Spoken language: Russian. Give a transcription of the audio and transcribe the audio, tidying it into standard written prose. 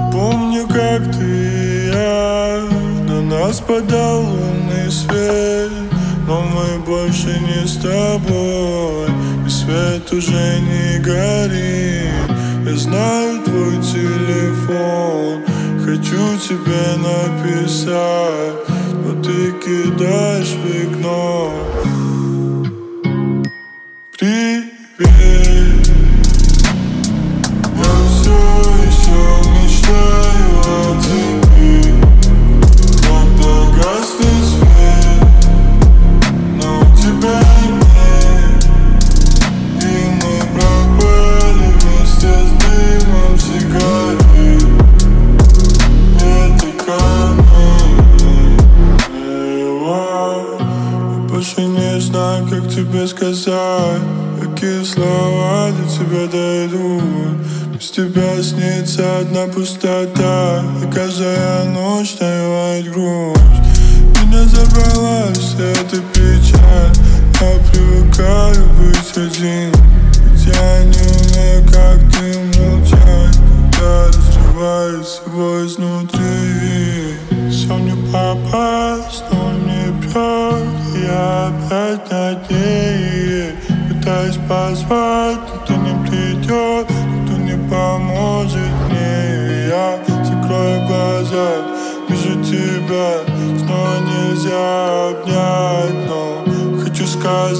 Помню, как ты и я, на нас падал лунный свет, но мы больше не с тобой, и свет уже не горит. Я знаю твой телефон, хочу тебе написать, но ты кидаешь в окно. Привет, я все еще мечтаю о тебе, когда гаснет свет, но у тебя нет, и мы пропали вместе с дымом сигарет. Это камень. Я больше не знаю, как тебе сказать, какие слова для тебя дойдут. Без тебя снится одна пустота, и каждая ночь навевает грусть. Меня забрала вся эта печаль, я привыкаю быть один, ведь я не умею, как ты, молчать, когда разрывает его изнутри. Сам не попасть, но не бьет, и я опять над ней пытаюсь позвать, но ты не придет, никто не поможет мне. Я закрою глаза, вижу тебя, снова нельзя обнять, но хочу сказать.